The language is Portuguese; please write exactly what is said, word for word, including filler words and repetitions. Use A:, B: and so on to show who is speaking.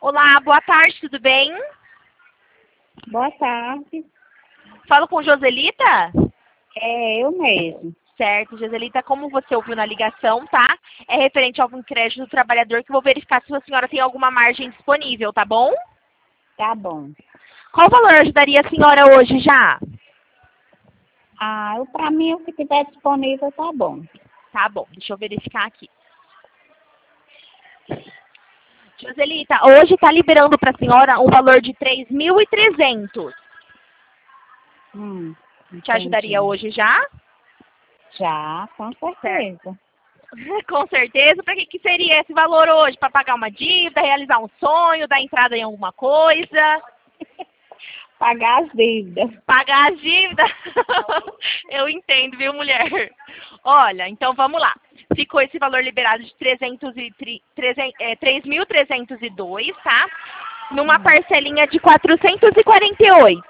A: Olá, boa tarde, tudo bem?
B: Boa tarde.
A: Falo com Joselita?
B: É eu mesmo.
A: Certo, Joselita, como você ouviu na ligação, tá? É referente ao crédito do trabalhador que eu vou verificar se a senhora tem alguma margem disponível, tá bom?
B: Tá bom.
A: Qual valor ajudaria a senhora hoje já?
B: Ah, eu, pra mim o que tiver disponível tá bom.
A: Tá bom, deixa eu verificar aqui. Joselita, hoje está liberando para a senhora um valor de três mil e trezentos.
B: Hum,
A: Te ajudaria hoje já?
B: Já, com certeza.
A: Com certeza. Para que, que seria esse valor hoje? Para pagar uma dívida, realizar um sonho, dar entrada em alguma coisa?
B: Pagar as dívidas.
A: Pagar as dívidas? Eu entendo, viu, mulher? Olha, então vamos lá. Ficou esse valor liberado de três mil trezentos e dois, tá? Numa parcelinha de quatrocentos e quarenta e oito.